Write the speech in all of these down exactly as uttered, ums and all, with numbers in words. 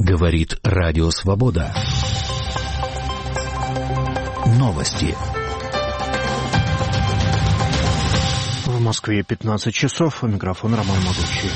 Говорит Радио Свобода. Новости. В Москве пятнадцать часов. У микрофона Роман Могучий.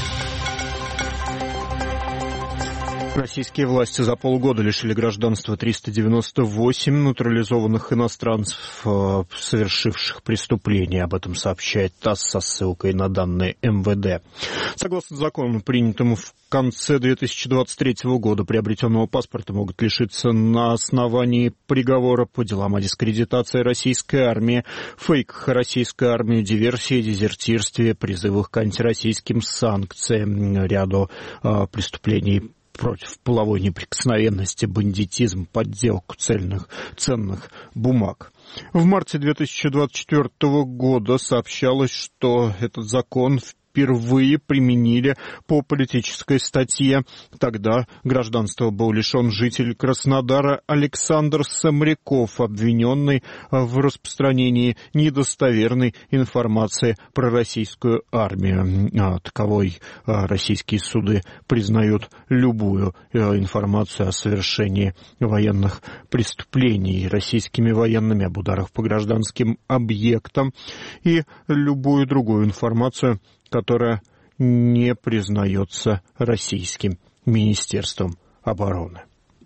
Российские власти за полгода лишили гражданства триста девяносто восемь натурализованных иностранцев, совершивших преступления. Об этом сообщает ТАСС со ссылкой на данные эм вэ дэ. Согласно закону, принятому в конце две тысячи двадцать третьего года, приобретенного паспорта могут лишиться на основании приговора по делам о дискредитации российской армии, фейках о российской армии, диверсии, дезертирстве, призывах к антироссийским санкциям, ряду э, преступлений против половой неприкосновенности, бандитизм, подделку цельных, ценных бумаг. В марте две тысячи двадцать четвёртого года сообщалось, что этот закон впервые применили по политической статье. Тогда гражданства был лишен житель Краснодара Александр Самряков, обвиненный в распространении недостоверной информации про российскую армию. Таковой российские суды признают любую информацию о совершении военных преступлений российскими военными, об ударах по гражданским объектам и любую другую информацию, которая не признается российским Министерством обороны.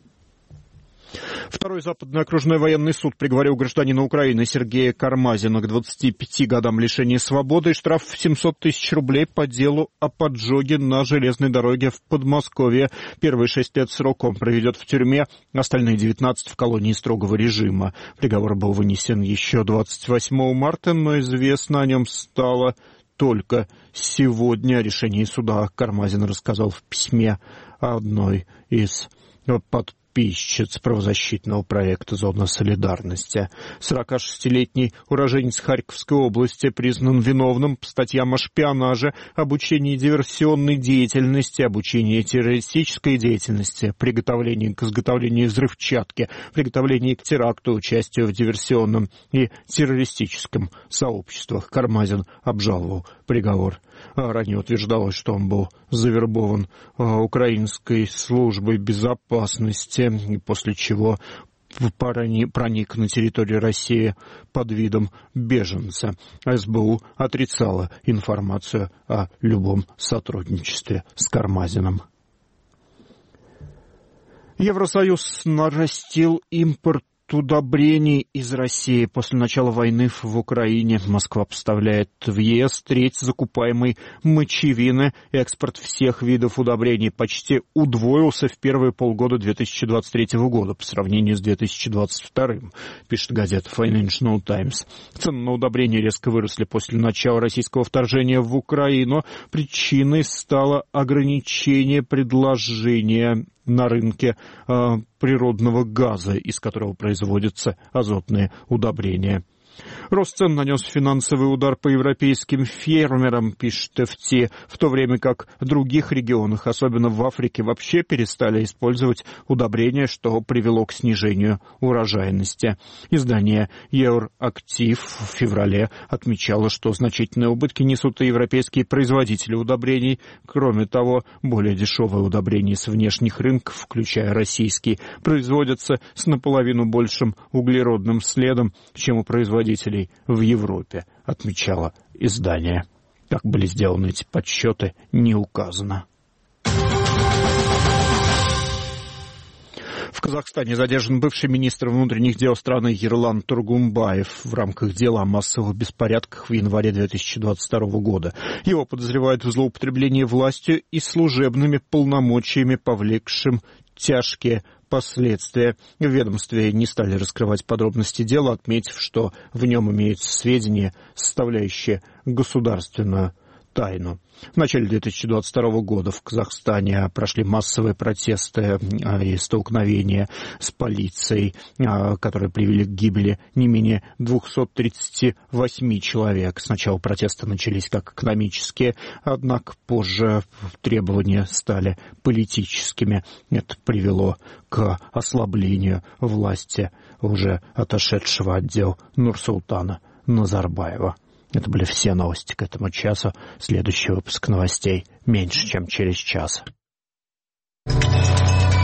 Второй Западный окружной военный суд приговорил гражданина Украины Сергея Кармазина к двадцати пяти годам лишения свободы и штраф в семьсот тысяч рублей по делу о поджоге на железной дороге в Подмосковье. Первые шесть лет срок он проведет в тюрьме, остальные девятнадцать в колонии строгого режима. Приговор был вынесен еще двадцать восьмого марта, но известно о нем стало только сегодня. О решении суда Кармазин рассказал в письме одной из подписчиц правозащитного проекта «Зона солидарности». сорокашестилетний уроженец Харьковской области признан виновным по статьям о шпионаже, обучении диверсионной деятельности, обучении террористической деятельности, приготовлении к изготовлению взрывчатки, приготовлении к теракту, участию в диверсионном и террористическом сообществах. Кармазин обжаловал приговор. Ранее утверждалось, что он был завербован украинской службой безопасности, и после чего проник на территорию России под видом беженца. эс бэ у отрицала информацию о любом сотрудничестве с Кармазиным. Евросоюз нарастил импорт удобрений из России. После начала войны в Украине Москва поставляет в е эс треть закупаемой мочевины. Экспорт всех видов удобрений почти удвоился в первые полгода две тысячи двадцать третьего года по сравнению с две тысячи двадцать вторым, пишет газета Financial Times. Цены на удобрения резко выросли после начала российского вторжения в Украину. Причиной стало ограничение предложения на рынке э, природного газа, из которого производятся азотные удобрения. Рост цен нанес финансовый удар по европейским фермерам, пишет эф ти, в то время как в других регионах, особенно в Африке, вообще перестали использовать удобрения, что привело к снижению урожайности. Издание Евроактив в феврале отмечало, что значительные убытки несут и европейские производители удобрений. Кроме того, более дешевые удобрения с внешних рынков, включая российские, производятся с наполовину большим углеродным следом, чем у производителей в Европе, отмечало издание. Как были сделаны эти подсчеты, не указано. В Казахстане задержан бывший министр внутренних дел страны Ерлан Тургумбаев в рамках дела о массовых беспорядках в январе две тысячи двадцать второго года. Его подозревают в злоупотреблении властью и служебными полномочиями, повлекшим тяжкие последствия. В ведомстве не стали раскрывать подробности дела, отметив, что в нем имеются сведения, составляющие государственную тайну. В начале две тысячи двадцать второго года в Казахстане прошли массовые протесты и столкновения с полицией, которые привели к гибели не менее двухсот тридцати восьми человек. Сначала протесты начались как экономические, однако позже требования стали политическими. Это привело к ослаблению власти уже отошедшего от дел Нурсултана Назарбаева. Это были все новости к этому часу. Следующий выпуск новостей меньше, чем через час.